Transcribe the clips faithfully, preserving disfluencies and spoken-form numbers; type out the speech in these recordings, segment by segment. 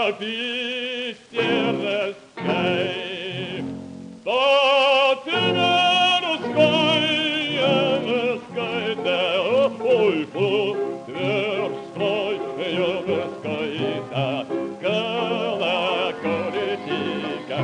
пистерской. Да Тверской, Тверской, ой, по Тверской, Тверской, да колокольчика.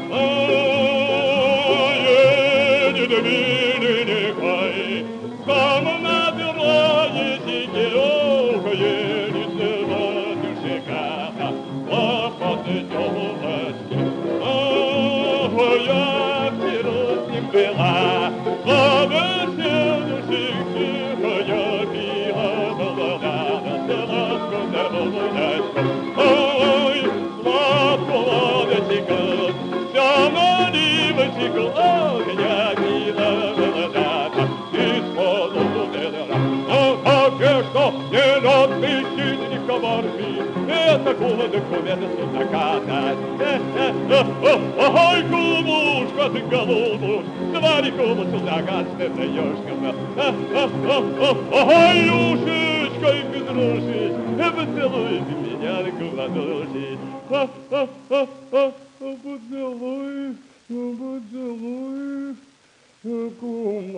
Едет миленькой, сам набираете, ох, едет батюшка, лопаты тёлочки. Ох, я вчера с ним была, а веселушек тихо я пила, была сладко да водочка. Ой, сладко водочка, вся наливочка, ох, я пила, водочка, из-под удара. А что не надо ищите ни коварки, это голод кумеда судаката. Ой, кумушка ты голубушка, смотри, куму судакат, ты даёшка. Ой, ушечкой подружи, поцелуйте меня на ладоши. Поцелуй, поцелуй,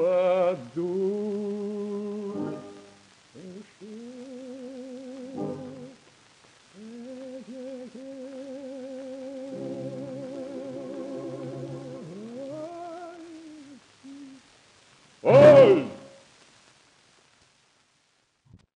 кумаду. Thank you.